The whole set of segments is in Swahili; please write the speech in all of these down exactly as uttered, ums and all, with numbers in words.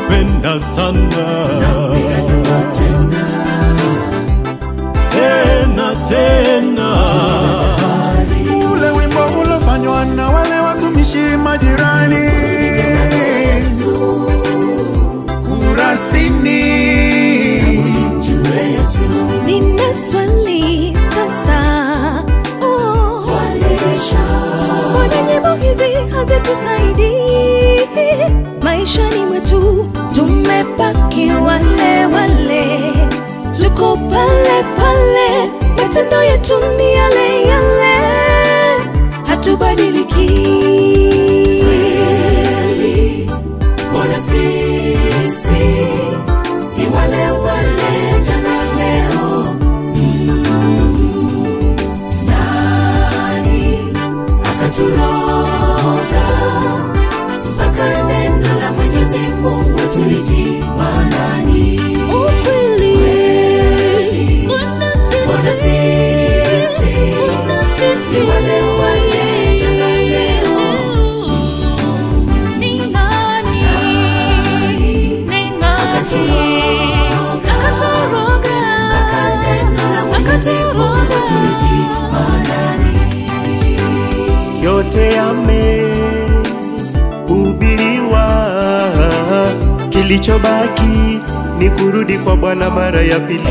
nakupenda sana. Tena tena tena, ule wimbo ulofanywa na wale watumishi majirani Kurasini. Nina swali sasa, oh. Swalisha, mbona nyimbo hizi hazitusaidii? Maishani mwetu tumebaki wale wale, tuko pale pale, matendo yetu ni yale yale, hatubadiliki. Mbona sisi ni wale wale jana leo? Mm. Nani akaturoga mpaka neno la Mwenyezi Mungu tulitii maanani? Ukweli, mbona sisi ni wale wale jana leo? Ni nani akaturoga akaturoga tulitii maanani? yote yamehubiriwa, kilichobaki ni kurudi kwa Bwana mara ya pili.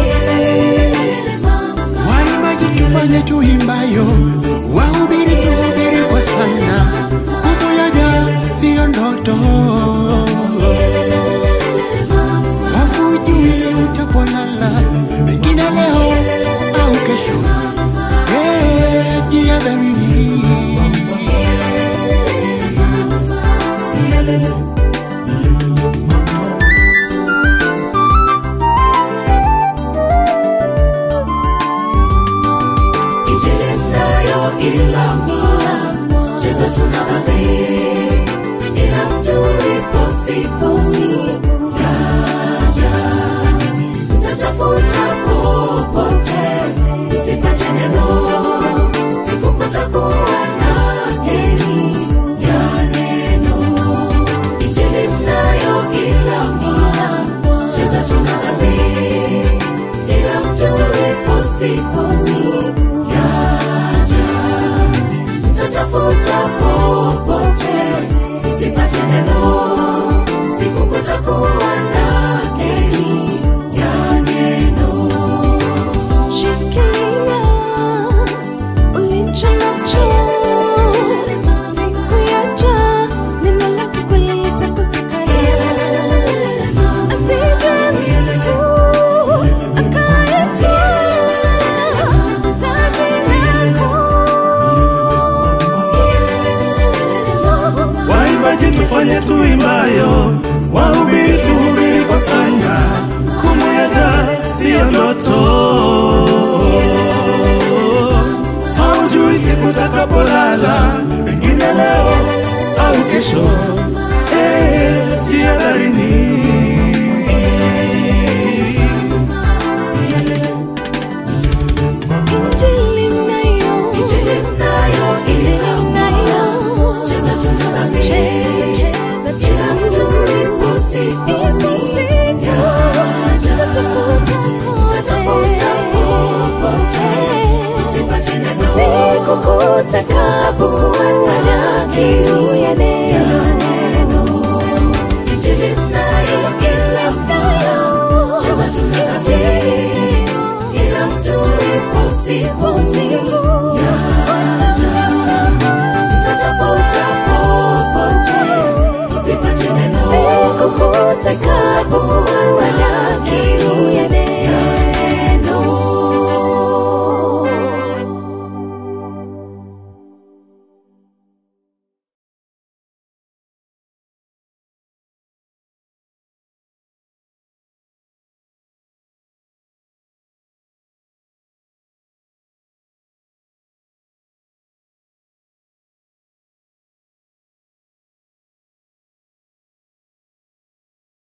Waimbaji tufanye tuimbayo, wahubiri tuhubiri kwa sana, hukumu yaja sio ndoto. Hujui utapolala, pengine leo au kesho. Eh, jihadharini. Injili nayo ilamba, cheza tuna dhambi, ila mtulipo siku yaja, mtatafuta popote, sipate neno, siku kutakuwa na heri ya neno. Injili nayo ilamba, cheza tuna dhambi, ila mtulipo siku yaja, mtatafuta popote, sipate neno, siku kutakuwa na heri ya neno. Shikilia ulicho nacho, siku yaja, neno lake kweli litakusikana. Asije mtu akayetwaa taji lako. Waimbaji tufanye tuimbayo, wahubiri tuhubiri kwa sana, hukumu yaja sio ndoto. Haujui siku utakapolala, pengine leo au kesho. Eh, jihadharini. Injili nayo, Injili nayo, Injili nayo, cheza tuna dhambi, cheza cheza tuna mtulipo siku yaja, tatafuta popote, sipate neno, siku kutakapokuwa na kiu ya neno. Injili nayo, Injili nayo, cheza tuna dhambi, ila mtulipo siku yaja, mtatafuta popote, sipate neno, siku kutakapokuwa